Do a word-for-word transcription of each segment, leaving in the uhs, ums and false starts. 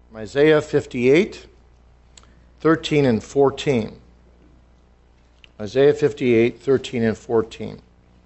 from Isaiah fifty-eight, thirteen and fourteen. Isaiah fifty-eight, thirteen and fourteen.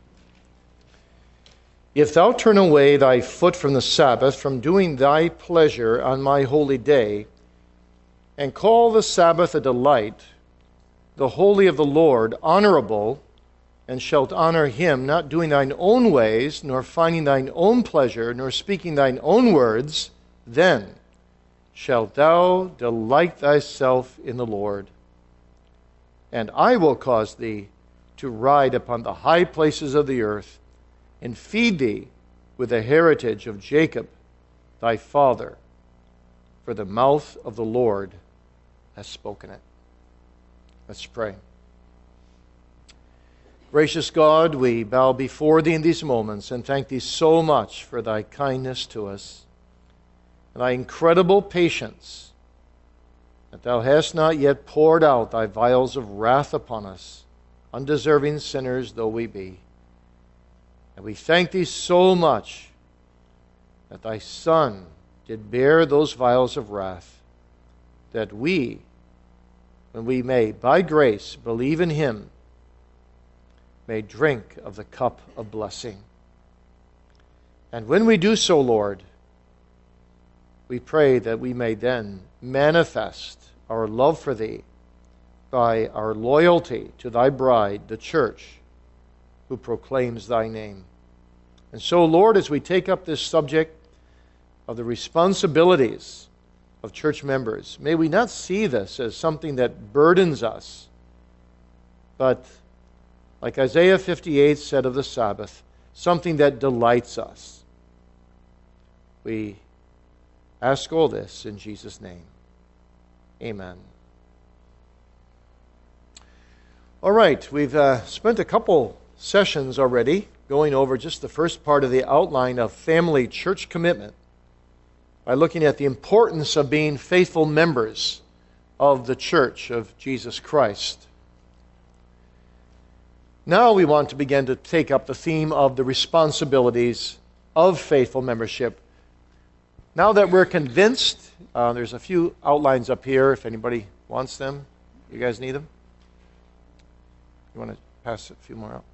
If thou turn away thy foot from the Sabbath, from doing thy pleasure on my holy day, and call the Sabbath a delight, the holy of the Lord honorable, and shalt honor him, not doing thine own ways, nor finding thine own pleasure, nor speaking thine own words, then shalt thou delight thyself in the Lord. And I will cause thee to ride upon the high places of the earth, and feed thee with the heritage of Jacob thy father, for the mouth of the Lord has spoken it. Let's pray. Gracious God, we bow before thee in these moments and thank thee so much for thy kindness to us and thy incredible patience, that thou hast not yet poured out thy vials of wrath upon us, undeserving sinners though we be. And we thank thee so much that thy Son did bear those vials of wrath, that we, when we may, by grace, believe in him, may drink of the cup of blessing. And when we do so, Lord, we pray that we may then manifest our love for thee by our loyalty to thy bride, the church, who proclaims thy name. And so, Lord, as we take up this subject of the responsibilities of church members, may we not see this as something that burdens us, but like Isaiah fifty-eight said of the Sabbath, something that delights us. We ask all this in Jesus' name. Amen. All right, we've uh, spent a couple sessions already going over just the first part of the outline of family church commitment by looking at the importance of being faithful members of the church of Jesus Christ. Now we want to begin to take up the theme of the responsibilities of faithful membership. Now that we're convinced, uh, there's a few outlines up here if anybody wants them. You guys need them? You want to pass a few more out?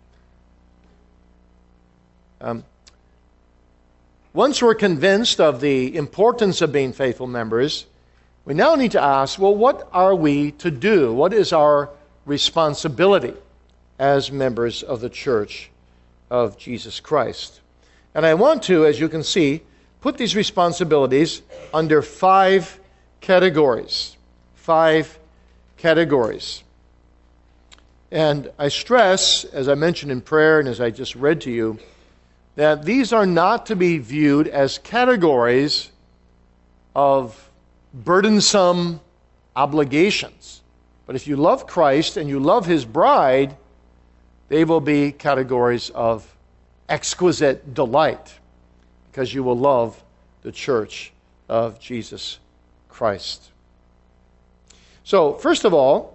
Um, once we're convinced of the importance of being faithful members, we now need to ask, well, what are we to do? What is our responsibility as members of the church of Jesus Christ? And I want to, as you can see, put these responsibilities under five categories. Five categories. And I stress, as I mentioned in prayer and as I just read to you, that these are not to be viewed as categories of burdensome obligations. But if you love Christ and you love his bride, they will be categories of exquisite delight because you will love the church of Jesus Christ. So, first of all,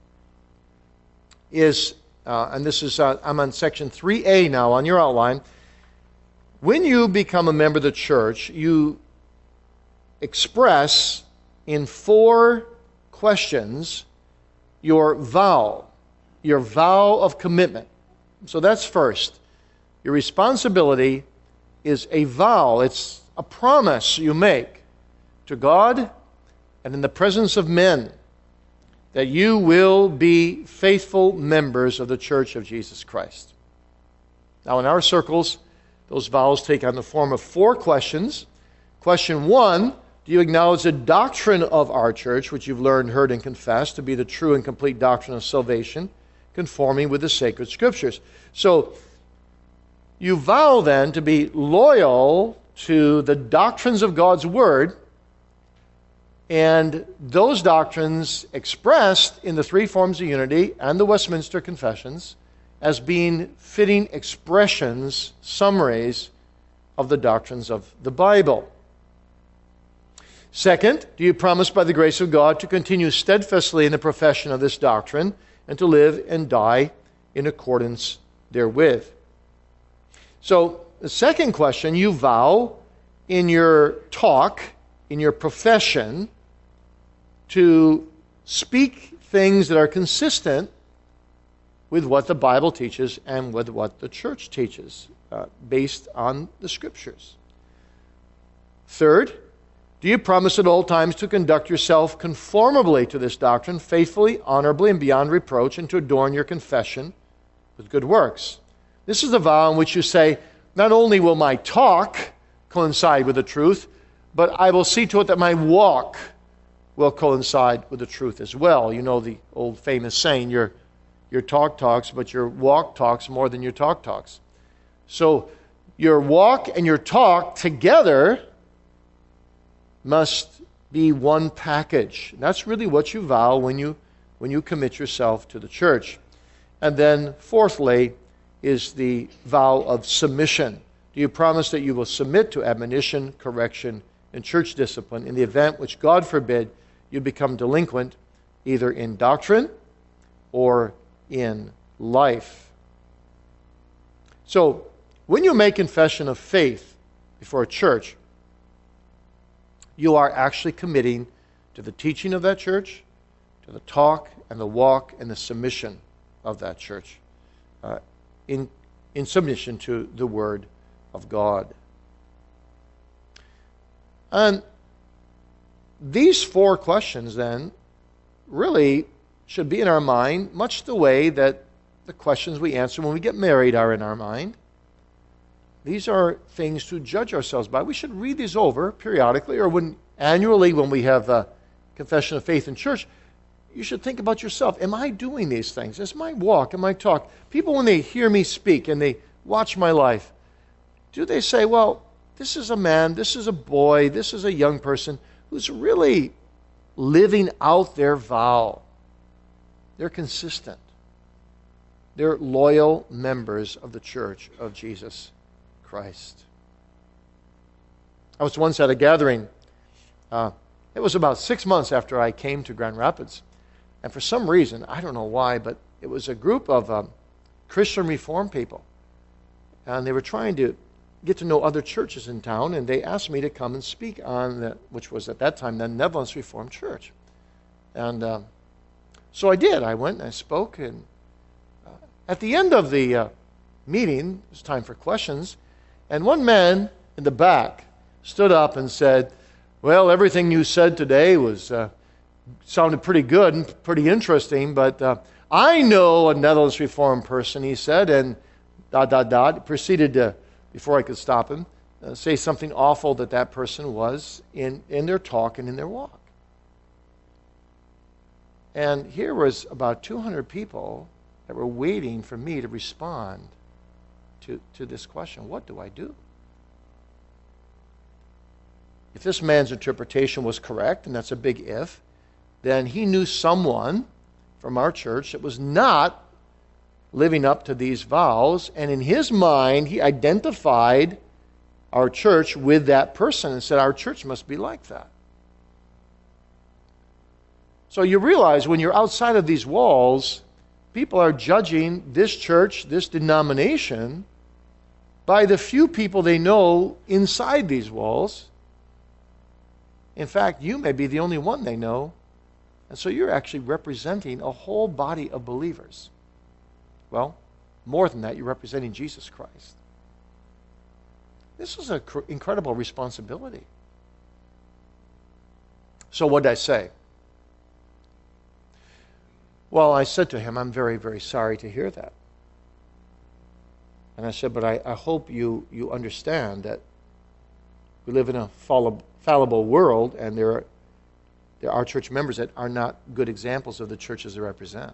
is, uh, and this is, uh, I'm on section three A now on your outline. When you become a member of the church, you express in four questions your vow. Your vow of commitment. So that's first. Your responsibility is a vow. It's a promise you make to God and in the presence of men that you will be faithful members of the Church of Jesus Christ. Now, in our circles, those vows take on the form of four questions. Question one, do you acknowledge the doctrine of our church, which you've learned, heard, and confessed to be the true and complete doctrine of salvation, conforming with the sacred scriptures? So, you vow then to be loyal to the doctrines of God's Word, and those doctrines expressed in the three forms of unity and the Westminster Confessions as being fitting expressions, summaries of the doctrines of the Bible. Second, do you promise by the grace of God to continue steadfastly in the profession of this doctrine and to live and die in accordance therewith? So, the second question, you vow in your talk in your profession to speak things that are consistent with what the Bible teaches and with what the church teaches, uh, based on the Scriptures. Third, do you promise at all times to conduct yourself conformably to this doctrine, faithfully, honorably, and beyond reproach, and to adorn your confession with good works? This is a vow in which you say, not only will my talk coincide with the truth, but I will see to it that my walk will coincide with the truth as well. You know the old famous saying, your, your talk talks, but your walk talks more than your talk talks. So your walk and your talk together must be one package. That's really what you vow when you when you commit yourself to the church. And then fourthly is the vow of submission. Do you promise that you will submit to admonition, correction, and church discipline in the event which, God forbid, you become delinquent either in doctrine or in life? So, when you make confession of faith before a church, you are actually committing to the teaching of that church, to the talk and the walk and the submission of that church, uh, in, in submission to the Word of God. And these four questions, then, really should be in our mind, much the way that the questions we answer when we get married are in our mind. These are things to judge ourselves by. We should read these over periodically, or when annually when we have a confession of faith in church. You should think about yourself. Am I doing these things? Is my walk and my talk? People, when they hear me speak and they watch my life, do they say, well, this is a man, this is a boy, this is a young person who's really living out their vow. They're consistent. They're loyal members of the Church of Jesus Christ. I was once at a gathering. Uh, it was about six months after I came to Grand Rapids. And for some reason, I don't know why, but it was a group of um, Christian Reformed people. And they were trying to get to know other churches in town, and they asked me to come and speak on, the, which was at that time the Netherlands Reformed Church. And uh, so I did. I went and I spoke. And uh, at the end of the uh, meeting, it was time for questions. And one man in the back stood up and said, well, everything you said today was uh, sounded pretty good and pretty interesting, but uh, I know a Netherlands Reformed person, he said, and dot, dot, dot, proceeded to, before I could stop him, uh, say something awful that that person was in, in their talk and in their walk. And here was about two hundred people that were waiting for me to respond to, to this question. What do I do? If this man's interpretation was correct, and that's a big if, then he knew someone from our church that was not living up to these vows, and in his mind, he identified our church with that person and said, our church must be like that. So you realize when you're outside of these walls, people are judging this church, this denomination, by the few people they know inside these walls. In fact, you may be the only one they know. And so you're actually representing a whole body of believers. Well, more than that, you're representing Jesus Christ. This is an cr- incredible responsibility. So what did I say? Well, I said to him, I'm very, very sorry to hear that. And I said, but I, I hope you, you understand that we live in a fallible, fallible world, and there are, there are church members that are not good examples of the churches they represent.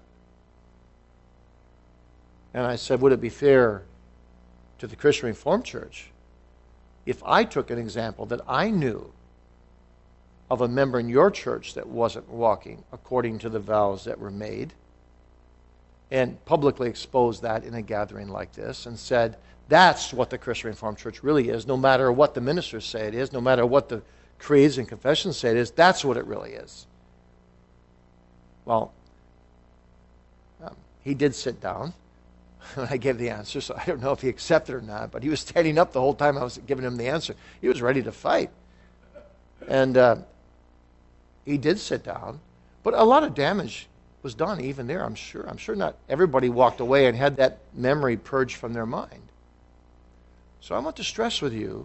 And I said, would it be fair to the Christian Reformed Church if I took an example that I knew of a member in your church that wasn't walking according to the vows that were made, and publicly exposed that in a gathering like this, and said, that's what the Christian Reformed Church really is, no matter what the ministers say it is, no matter what the creeds and confessions say it is, that's what it really is. Well, um, he did sit down when I gave the answer, so I don't know if he accepted or not, but he was standing up the whole time I was giving him the answer. He was ready to fight. And uh, he did sit down, but a lot of damage was done even there, I'm sure. I'm sure not everybody walked away and had that memory purged from their mind. So I want to stress with you,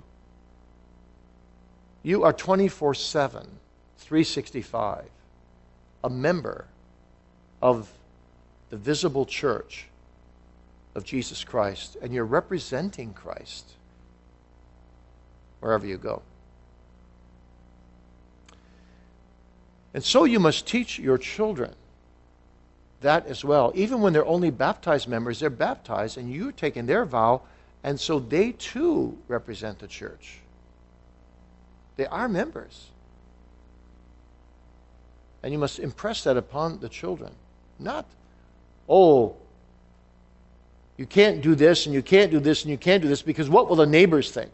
you are twenty-four seven, three sixty-five, a member of the visible church of Jesus Christ, and you're representing Christ wherever you go. And so you must teach your children that as well. Even when they're only baptized members, they're baptized, and you're taking their vow, and so they too represent the church. They are members. And you must impress that upon the children. Not, oh, you can't do this, and you can't do this, and you can't do this, because what will the neighbors think?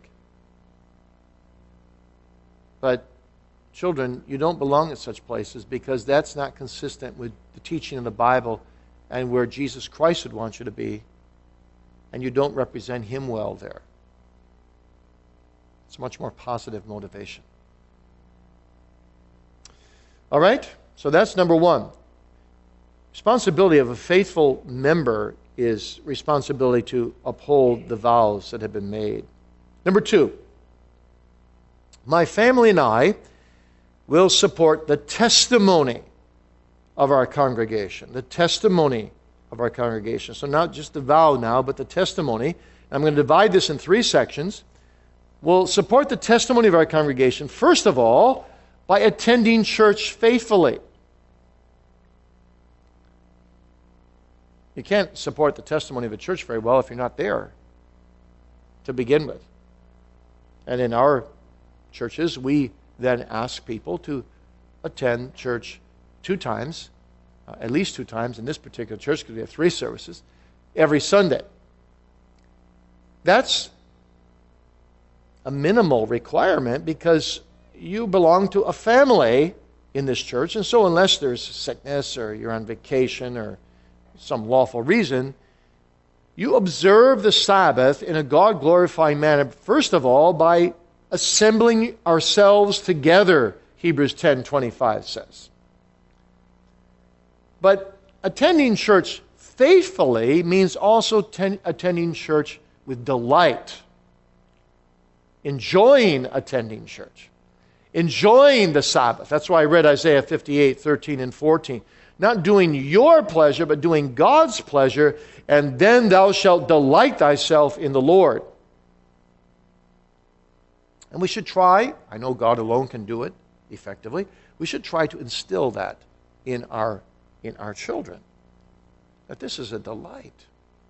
But children, you don't belong at such places, because that's not consistent with the teaching of the Bible and where Jesus Christ would want you to be, and you don't represent Him well there. It's much more positive motivation. All right? So that's number one. Responsibility of a faithful member is responsibility to uphold the vows that have been made. Number two, my family and I will support the testimony of our congregation. The testimony of our congregation. So not just the vow now, but the testimony. I'm going to divide this in three sections. We'll support the testimony of our congregation, first of all, by attending church faithfully. You can't support the testimony of a church very well if you're not there to begin with. And in our churches, we then ask people to attend church two times, uh, at least two times in this particular church, because we have three services, every Sunday. That's a minimal requirement because you belong to a family in this church, and so unless there's sickness or you're on vacation or some lawful reason, you observe the Sabbath in a God-glorifying manner, first of all, by assembling ourselves together, Hebrews ten twenty-five says. But attending church faithfully means also ten, attending church with delight. Enjoying attending church. Enjoying the Sabbath. That's why I read Isaiah fifty-eight, thirteen and fourteen. Not doing your pleasure, but doing God's pleasure, and then thou shalt delight thyself in the Lord. And we should try, I know God alone can do it effectively, we should try to instill that in our, in our children. That this is a delight.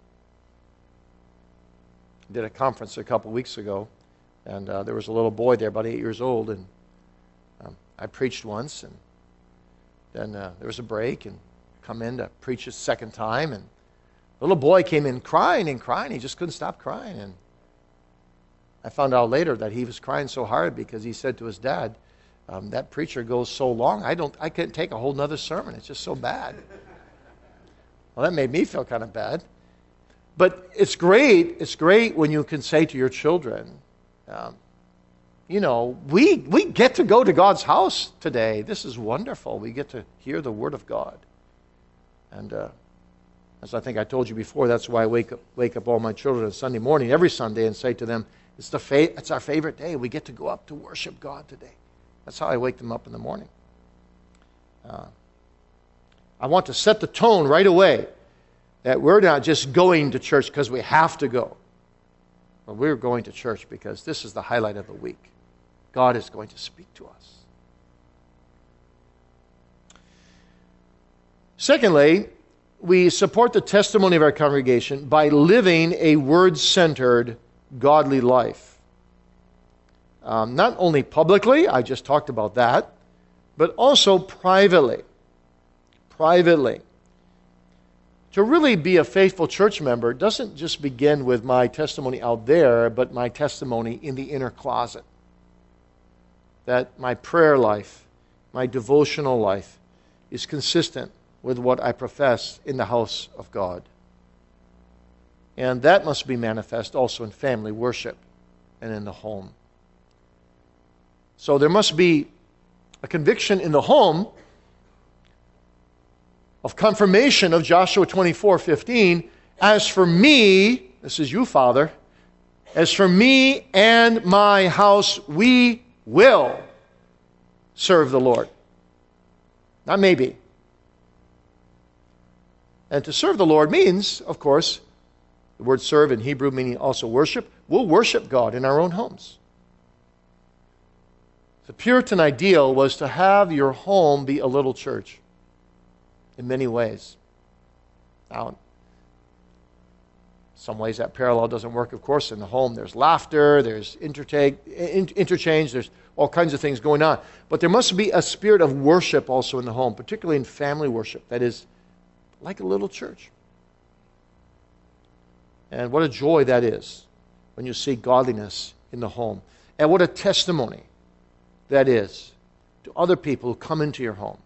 I did a conference a couple weeks ago, and uh, there was a little boy there, about eight years old, and um, I preached once, and then uh, there was a break, and come in to preach a second time, and the little boy came in crying and crying. He just couldn't stop crying, and I found out later that he was crying so hard because he said to his dad, um, that preacher goes so long, I don't, I couldn't take a whole nother sermon. It's just so bad. Well, that made me feel kind of bad. But it's great, it's great when you can say to your children, um, you know, we, we get to go to God's house today. This is wonderful. We get to hear the Word of God. And uh, as I think I told you before, that's why I wake up, wake up all my children on Sunday morning, every Sunday, and say to them, It's the fa- it's our favorite day. We get to go up to worship God today. That's how I wake them up in the morning. Uh, I want to set the tone right away that we're not just going to church because we have to go. But we're going to church because this is the highlight of the week. God is going to speak to us. Secondly, we support the testimony of our congregation by living a word-centered godly life. Um, not only publicly, I just talked about that, but also privately. Privately. To really be a faithful church member doesn't just begin with my testimony out there, but my testimony in the inner closet. That my prayer life, my devotional life, is consistent with what I profess in the house of God. And that must be manifest also in family worship and in the home. So there must be a conviction in the home of confirmation of Joshua twenty-four fifteen. As for me, this is you, Father, as for me and my house, we will serve the Lord. Not maybe. And to serve the Lord means, of course, the word serve in Hebrew meaning also worship. We'll worship God in our own homes. The Puritan ideal was to have your home be a little church in many ways. Now, in some ways that parallel doesn't work, of course. In the home there's laughter, there's intertake, interchange, there's all kinds of things going on. But there must be a spirit of worship also in the home, particularly in family worship. That is like a little church. And what a joy that is when you see godliness in the home. And what a testimony that is to other people who come into your home.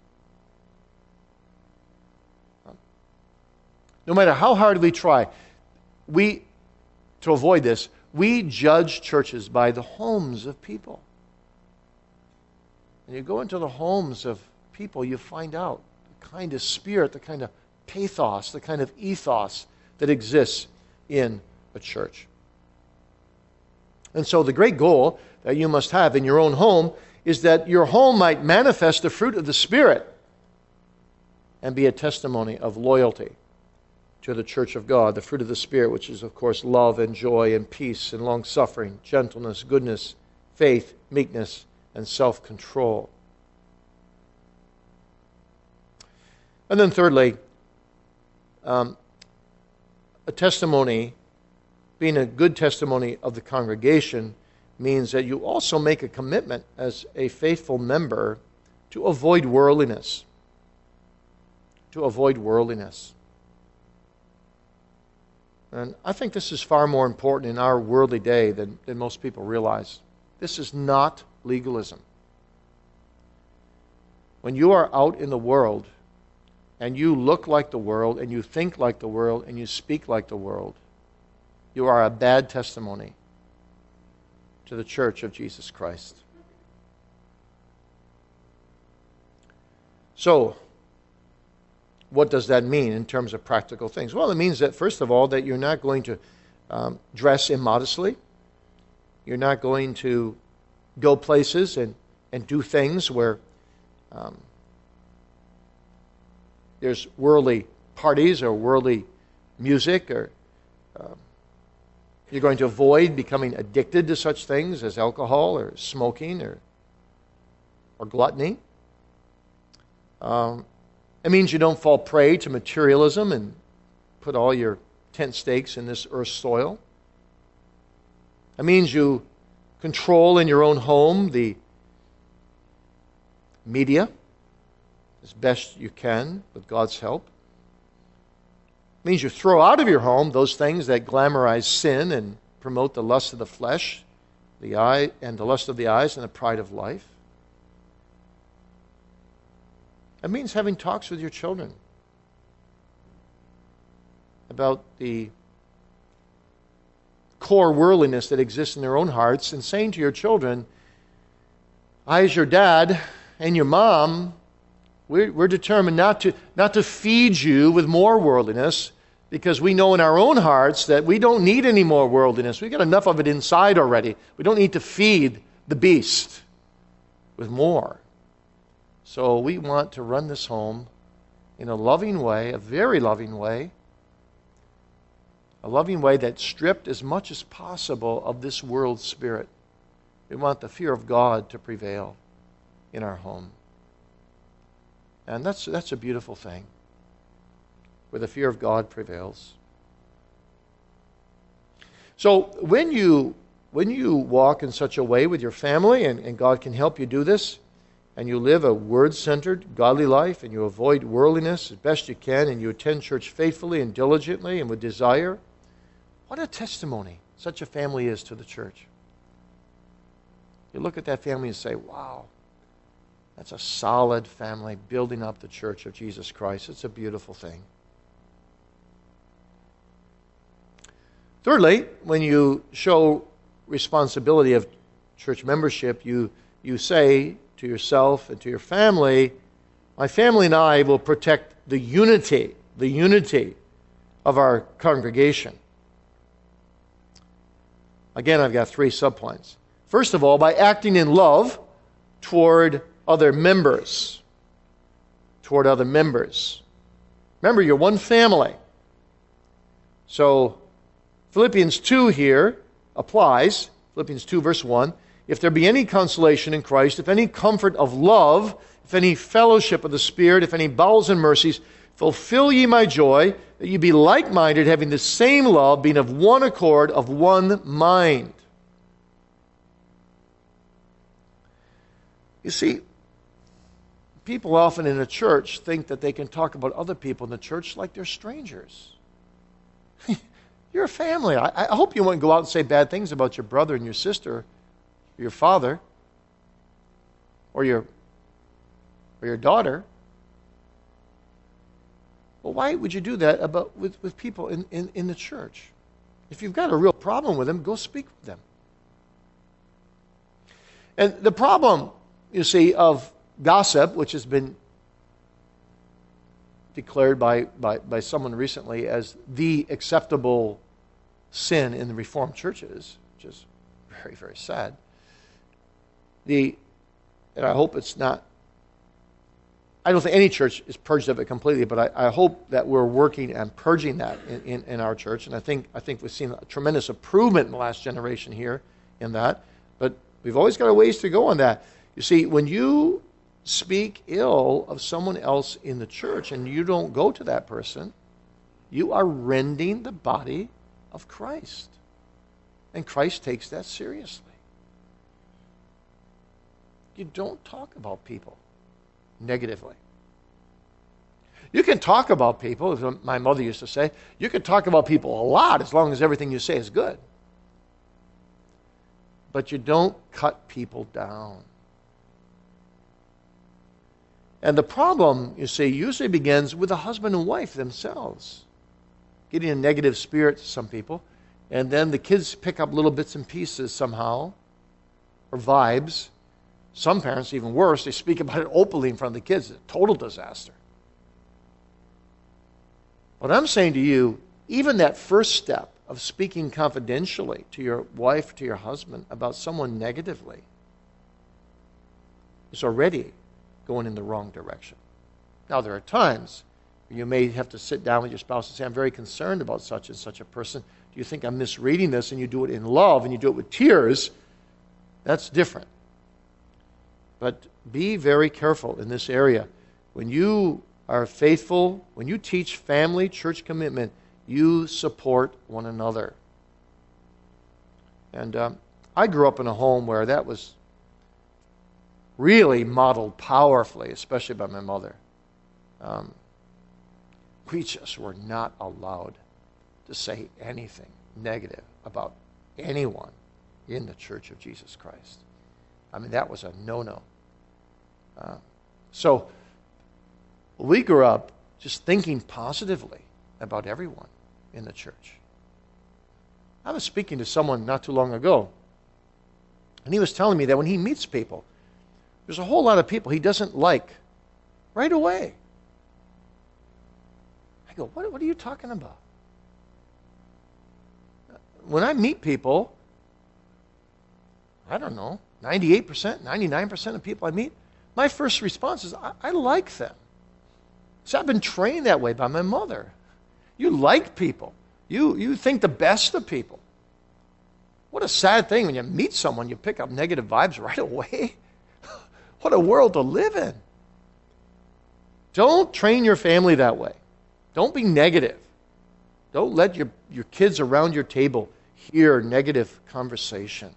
No matter how hard we try, we, to avoid this, we judge churches by the homes of people. And you go into the homes of people, you find out the kind of spirit, the kind of pathos, the kind of ethos that exists in a church. And so the great goal that you must have in your own home is that your home might manifest the fruit of the Spirit and be a testimony of loyalty to the church of God, the fruit of the Spirit, which is, of course, love and joy and peace and long-suffering, gentleness, goodness, faith, meekness, and self-control. And then thirdly, um, a testimony, being a good testimony of the congregation, means that you also make a commitment as a faithful member to avoid worldliness. To avoid worldliness. And I think this is far more important in our worldly day than, than most people realize. This is not legalism. When you are out in the world and you look like the world and you think like the world and you speak like the world, you are a bad testimony to the church of Jesus Christ. So, what does that mean in terms of practical things? Well, it means that, first of all, that you're not going to um, dress immodestly. You're not going to go places and, and do things where um, there's worldly parties or worldly music, or um, you're going to avoid becoming addicted to such things as alcohol or smoking or, or gluttony. Um, It means you don't fall prey to materialism and put all your tent stakes in this earth's soil. It means you control in your own home the media as best you can with God's help. It means you throw out of your home those things that glamorize sin and promote the lust of the flesh, the eye, and the lust of the eyes and the pride of life. It means having talks with your children about the core worldliness that exists in their own hearts, and saying to your children, I, as your dad and your mom, we're, we're determined not to, not to feed you with more worldliness, because we know in our own hearts that we don't need any more worldliness. We've got enough of it inside already. We don't need to feed the beast with more. So we want to run this home in a loving way, a very loving way, a loving way that's stripped as much as possible of this world spirit. We want the fear of God to prevail in our home. And that's, that's a beautiful thing, where the fear of God prevails. So when you, when you walk in such a way with your family, and, and God can help you do this, and you live a word-centered, godly life, and you avoid worldliness as best you can, and you attend church faithfully and diligently and with desire, what a testimony such a family is to the church. You look at that family and say, wow, that's a solid family building up the church of Jesus Christ. It's a beautiful thing. Thirdly, when you show responsibility of church membership, you you say to yourself and to your family, my family and I will protect the unity, the unity of our congregation. Again, I've got three subpoints. First of all, by acting in love toward other members. Toward other members. Remember, you're one family. So, Philippians two here applies. Philippians two, verse one. If there be any consolation in Christ, if any comfort of love, if any fellowship of the Spirit, if any bowels and mercies, fulfill ye my joy, that ye be like-minded, having the same love, being of one accord, of one mind. You see, people often in a church think that they can talk about other people in the church like they're strangers. You're a family. I, I hope you wouldn't go out and say bad things about your brother and your sister, or your father, or your, or your daughter. Well, why would you do that about with, with people in, in, in the church? If you've got a real problem with them, go speak with them. And the problem, you see, of gossip, which has been declared by, by, by someone recently as the acceptable sin in the Reformed churches, which is very, very sad. The, and I hope it's not, I don't think any church is purged of it completely, but I, I hope that we're working on purging that in, in, in our church. And I think I think we've seen a tremendous improvement in the last generation here in that. But we've always got a ways to go on that. You see, when you speak ill of someone else in the church and you don't go to that person, you are rending the body of Christ. And Christ takes that seriously. You don't talk about people negatively. You can talk about people, as my mother used to say, you can talk about people a lot as long as everything you say is good. But you don't cut people down. And the problem, you see, usually begins with the husband and wife themselves. Getting a negative spirit to some people. And then the kids pick up little bits and pieces somehow. Or vibes. Some parents, even worse, they speak about it openly in front of the kids. It's a total disaster. What I'm saying to you, even that first step of speaking confidentially to your wife, to your husband, about someone negatively, is already going in the wrong direction. Now, there are times where you may have to sit down with your spouse and say, I'm very concerned about such and such a person. Do you think I'm misreading this? And you do it in love and you do it with tears. That's different. But be very careful in this area. When you are faithful, when you teach family, church commitment, you support one another. And um, I grew up in a home where that was really modeled powerfully, especially by my mother. Um, we just were not allowed to say anything negative about anyone in the Church of Jesus Christ. I mean, that was a no-no. Uh, so, we grew up just thinking positively about everyone in the church. I was speaking to someone not too long ago, and he was telling me that when he meets people, there's a whole lot of people he doesn't like right away. I go, what, what are you talking about? When I meet people, I don't know, ninety-eight percent, ninety-nine percent of people I meet, my first response is, I, I like them. So I've been trained that way by my mother. You like people. You, you think the best of people. What a sad thing when you meet someone, you pick up negative vibes right away. What a world to live in. Don't train your family that way. Don't be negative. Don't let your, your kids around your table hear negative conversation.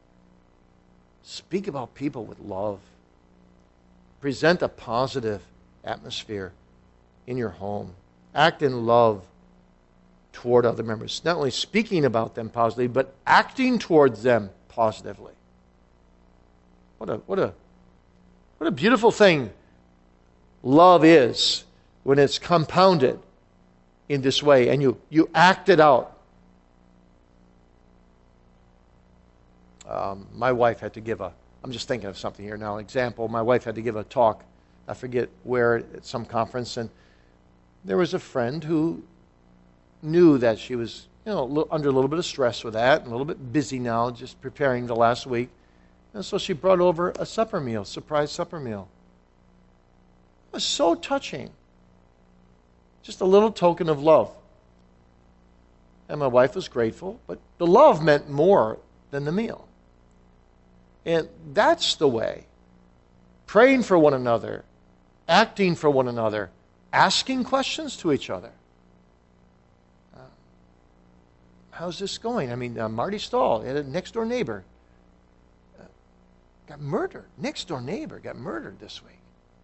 Speak about people with love. Present a positive atmosphere in your home. Act in love toward other members. Not only speaking about them positively, but acting towards them positively. What a what a what a beautiful thing love is when it's compounded in this way and you, you act it out. Um, my wife had to give a, I'm just thinking of something here now. Example, my wife had to give a talk, I forget where, at some conference, and there was a friend who knew that she was, you know, a little, under a little bit of stress with that, and a little bit busy now, just preparing the last week. And so she brought over a supper meal, surprise supper meal. It was so touching. Just a little token of love. And my wife was grateful, but the love meant more than the meal. And that's the way. Praying for one another, acting for one another, asking questions to each other. Uh, how's this going? I mean, uh, Marty Stahl, a next-door neighbor, uh, got murdered. Next-door neighbor got murdered this week.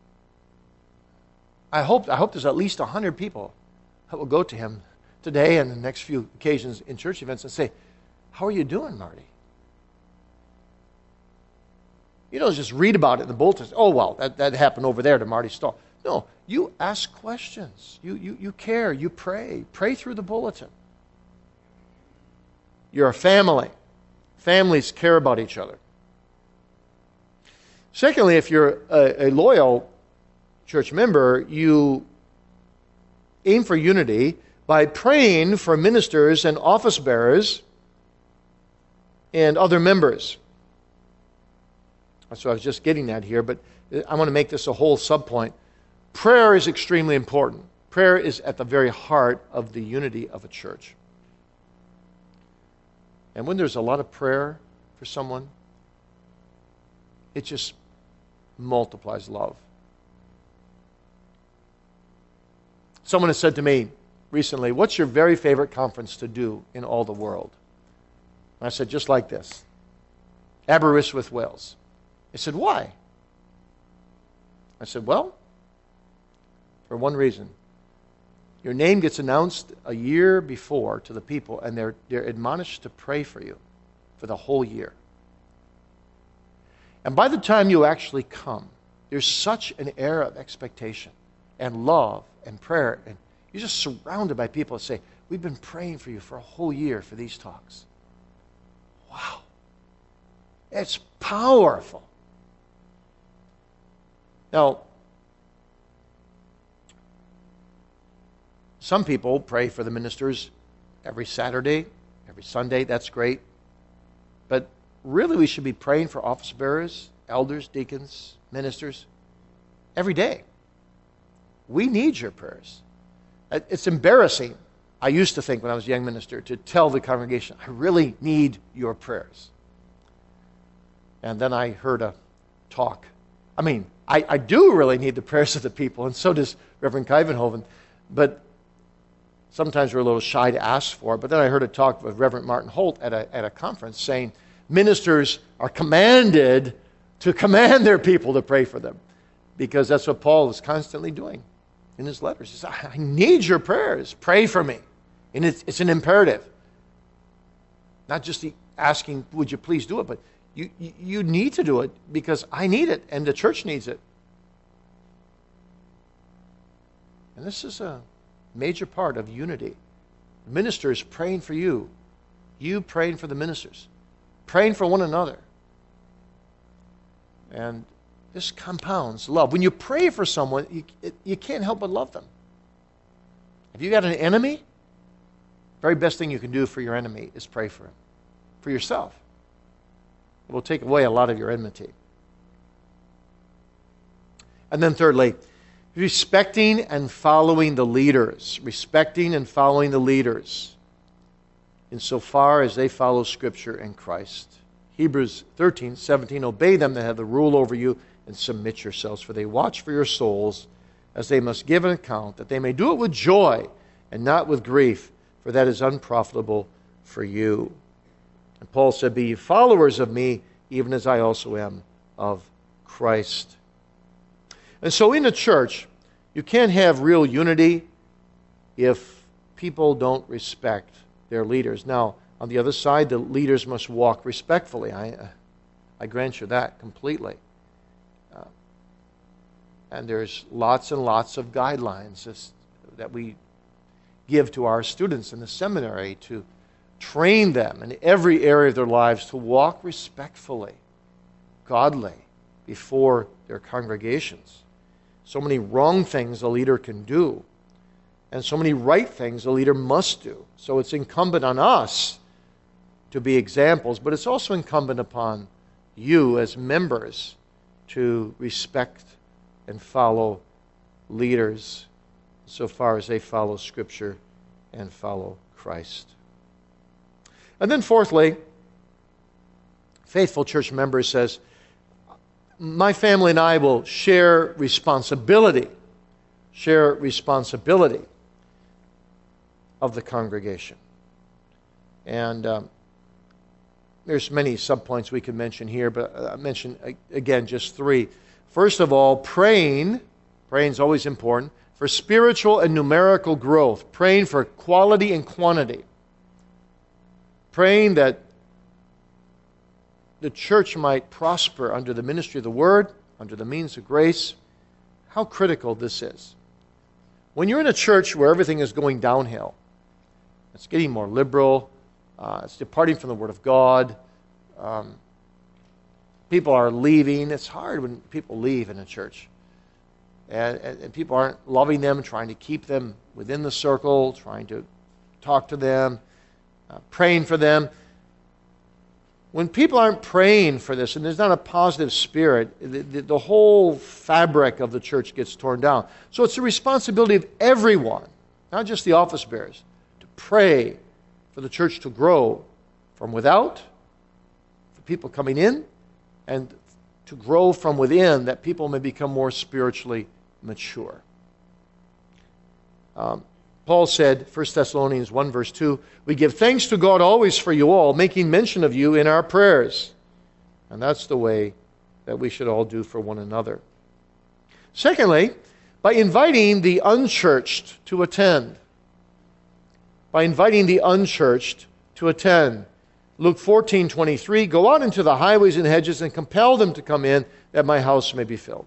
I hope, I hope there's at least one hundred people that will go to him today and the next few occasions in church events and say, how are you doing, Marty? You don't just read about it in the bulletins. Oh, well, that, that happened over there to Marty Stahl. No, you ask questions. You, you, you care. You pray. Pray through the bulletin. You're a family. Families care about each other. Secondly, if you're a, a loyal church member, you aim for unity by praying for ministers and office bearers and other members. So I was just getting at here, but I want to make this a whole subpoint. Prayer is extremely important. Prayer is at the very heart of the unity of a church. And when there's a lot of prayer for someone, it just multiplies love. Someone has said to me recently, what's your very favorite conference to do in all the world? And I said, just like this, Aberystwyth, Wales. They said, why? I said, well, for one reason. Your name gets announced a year before to the people, and they're, they're admonished to pray for you for the whole year. And by the time you actually come, there's such an air of expectation and love and prayer, and you're just surrounded by people that say, we've been praying for you for a whole year for these talks. Wow. It's powerful. Now, some people pray for the ministers every Saturday, every Sunday. That's great. But really, we should be praying for office bearers, elders, deacons, ministers every day. We need your prayers. It's embarrassing, I used to think when I was a young minister, to tell the congregation, I really need your prayers. And then I heard a talk. I mean, I, I do really need the prayers of the people, and so does Reverend Kuyvenhoven. But sometimes we're a little shy to ask for it. But then I heard a talk with Reverend Martin Holt at a, at a conference saying ministers are commanded to command their people to pray for them, because that's what Paul is constantly doing in his letters. He says, I need your prayers. Pray for me. And it's, it's an imperative. Not just the asking, would you please do it, but you, you, you need to do it because I need it and the church needs it. And this is a major part of unity. The ministers praying for you. You praying for the ministers. Praying for one another. And this compounds love. When you pray for someone, you, it, you can't help but love them. If you got an enemy, the very best thing you can do for your enemy is pray for him. For yourself. It will take away a lot of your enmity. And then thirdly, respecting and following the leaders. Respecting and following the leaders insofar as they follow Scripture and Christ. Hebrews thirteen, seventeen, obey them that have the rule over you and submit yourselves, for they watch for your souls as they must give an account, that they may do it with joy and not with grief, for that is unprofitable for you. And Paul said, be ye followers of me, even as I also am of Christ. And so in a church, you can't have real unity if people don't respect their leaders. Now, on the other side, the leaders must walk respectfully. I, uh, I grant you that completely. Uh, and there's lots and lots of guidelines this, that we give to our students in the seminary to train them in every area of their lives to walk respectfully godly before their congregations. So many wrong things a leader can do, and so many right things a leader must do. So it's incumbent on us to be examples, but it's also incumbent upon you as members to respect and follow leaders so far as they follow Scripture and follow Christ. And then fourthly, faithful church member says, my family and I will share responsibility, share responsibility of the congregation. And um, there's many subpoints we could mention here, but I mention again just three. First of all, praying, praying is always important, for spiritual and numerical growth, praying for quality and quantity, praying that the church might prosper under the ministry of the Word, under the means of grace. How critical this is. When you're in a church where everything is going downhill, it's getting more liberal, uh, it's departing from the Word of God, um, people are leaving. It's hard when people leave in a church. And, and, and people aren't loving them, trying to keep them within the circle, trying to talk to them, uh, praying for them. When people aren't praying for this, and there's not a positive spirit, the, the, the whole fabric of the church gets torn down. So it's the responsibility of everyone, not just the office bearers, to pray for the church to grow from without, for people coming in, and to grow from within, that people may become more spiritually mature. Um, Paul said, First Thessalonians one, verse two, we give thanks to God always for you all, making mention of you in our prayers. And that's the way that we should all do for one another. Secondly, by inviting the unchurched to attend. By inviting the unchurched to attend. Luke fourteen, twenty-three, go out into the highways and hedges and compel them to come in, that my house may be filled.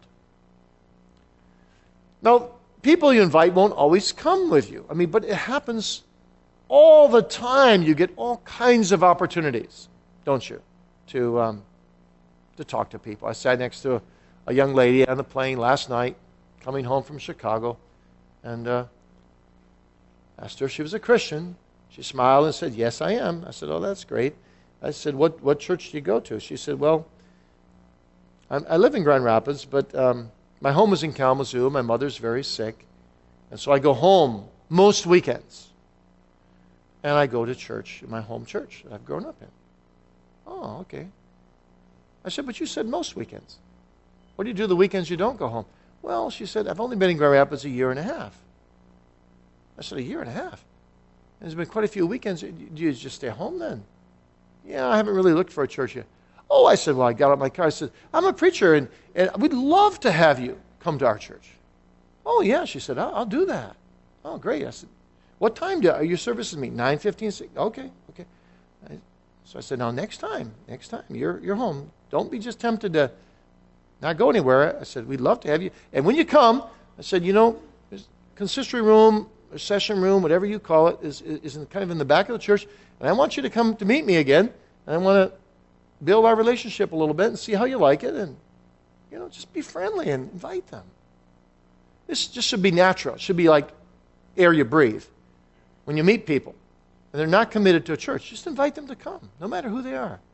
Now, people you invite won't always come with you. I mean, but it happens all the time. You get all kinds of opportunities, don't you, to um, to talk to people. I sat next to a, a young lady on the plane last night, coming home from Chicago, and uh, asked her if she was a Christian. She smiled and said, yes, I am. I said, oh, that's great. I said, what, what church do you go to? She said, well, I'm, I live in Grand Rapids, but um, my home is in Kalamazoo. My mother's very sick. And so I go home most weekends. And I go to church, my home church that I've grown up in. Oh, okay. I said, but you said most weekends. What do you do the weekends you don't go home? Well, she said, I've only been in Grand Rapids a year and a half. I said, a year and a half? There's been quite a few weekends. Do you just stay home then? Yeah, I haven't really looked for a church yet. Oh, I said, well, I got out of my car. I said, I'm a preacher, and, and we'd love to have you come to our church. Oh, yeah, she said, I'll, I'll do that. Oh, great. I said, what time do are your services meet? nine fifteen? Okay, okay. I, so I said, now next time, next time, you're, you're home. Don't be just tempted to not go anywhere. I said, we'd love to have you. And when you come, I said, you know, there's consistory room, or session room, whatever you call it, is, is in, kind of in the back of the church. And I want you to come to meet me again. And I want to build our relationship a little bit and see how you like it. And, you know, just be friendly and invite them. This just should be natural. It should be like air you breathe. When you meet people and they're not committed to a church, just invite them to come, no matter who they are.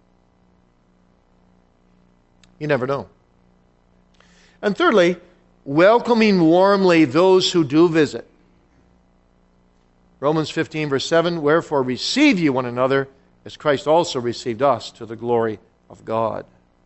You never know. And thirdly, welcoming warmly those who do visit. Romans fifteen, verse seven, wherefore receive ye one another, as Christ also received us, to the glory of God.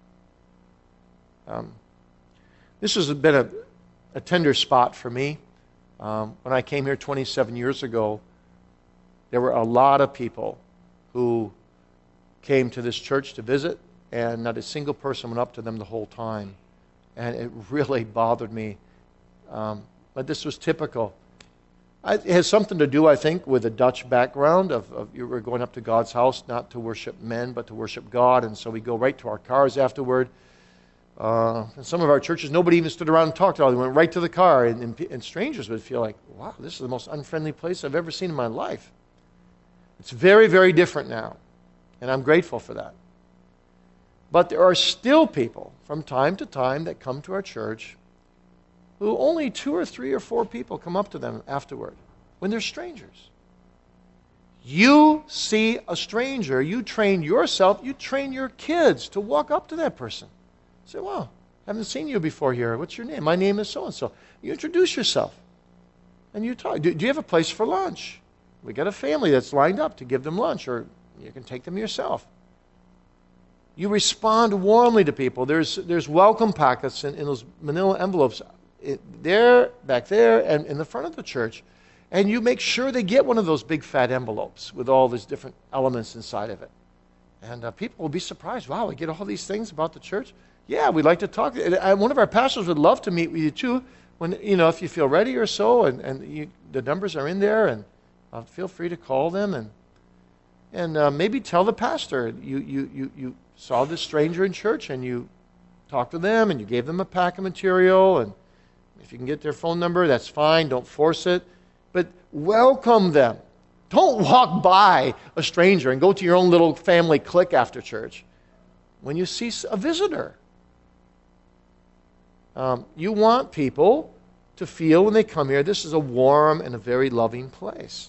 Um, this has been a, a tender spot for me. Um, when I came here twenty-seven years ago, there were a lot of people who came to this church to visit, and not a single person went up to them the whole time. And it really bothered me. Um, but this was typical. It has something to do, I think, with a Dutch background of, of you were going up to God's house, not to worship men, but to worship God. And so we go right to our cars afterward. Uh, in some of our churches, nobody even stood around and talked at all. They went right to the car, and, and, and strangers would feel like, wow, this is the most unfriendly place I've ever seen in my life. It's very, very different now, and I'm grateful for that. But there are still people from time to time that come to our church who only two or three or four people come up to them afterward when they're strangers. You see a stranger, you train yourself, you train your kids to walk up to that person. Say, well, I haven't seen you before here. What's your name? My name is so-and-so. You introduce yourself. And you talk. Do, do you have a place for lunch? We got a family that's lined up to give them lunch, or you can take them yourself. You respond warmly to people. There's there's welcome packets in, in those manila envelopes it, there, back there, and in the front of the church. And you make sure they get one of those big fat envelopes with all these different elements inside of it. And uh, people will be surprised. Wow, we get all these things about the church? Yeah, we'd like to talk. And, uh, one of our pastors would love to meet with you too, when, you know, if you feel ready or so, and, and you, the numbers are in there, and uh, feel free to call them, and and uh, maybe tell the pastor you, you, you, you saw this stranger in church, and you talked to them, and you gave them a pack of material, and if you can get their phone number, that's fine. Don't force it. But welcome them. Don't walk by a stranger and go to your own little family clique after church when you see a visitor. Um, you want people to feel when they come here, this is a warm and a very loving place.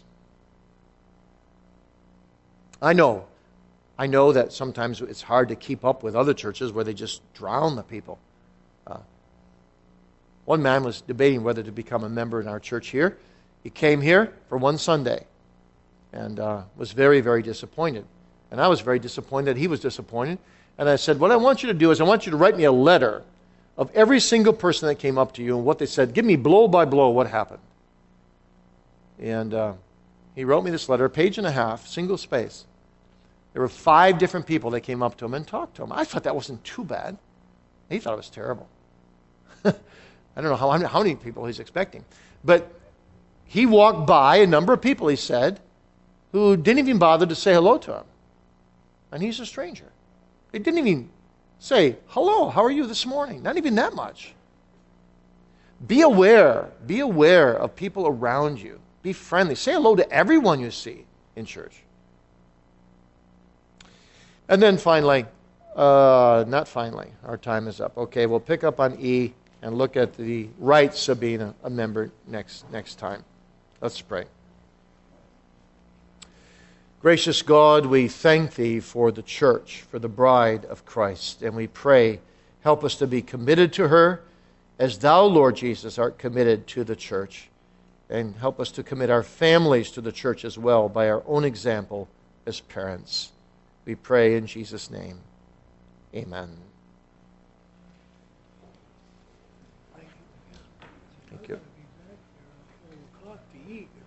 I know. I know that sometimes it's hard to keep up with other churches where they just drown the people. Uh, one man was debating whether to become a member in our church here. He came here for one Sunday and uh, was very, very disappointed. And I was very disappointed. He was disappointed. And I said, what I want you to do is I want you to write me a letter of every single person that came up to you and what they said. Give me blow by blow what happened. And uh, he wrote me this letter, a page and a half, single space. There were five different people that came up to him and talked to him. I thought that wasn't too bad. He thought it was terrible. I don't know how, how many people he's expecting. But he walked by a number of people, he said, who didn't even bother to say hello to him. And he's a stranger. They didn't even say, hello, how are you this morning? Not even that much. Be aware. Be aware of people around you. Be friendly. Say hello to everyone you see in church. And then finally, uh, not finally, our time is up. Okay, we'll pick up on E and look at the rights of being a, a member next, next time. Let's pray. Gracious God, we thank Thee for the church, for the bride of Christ, and we pray, help us to be committed to her as Thou, Lord Jesus, art committed to the church, and help us to commit our families to the church as well by our own example as parents. We pray in Jesus' name. Amen. Thank you. Thank you.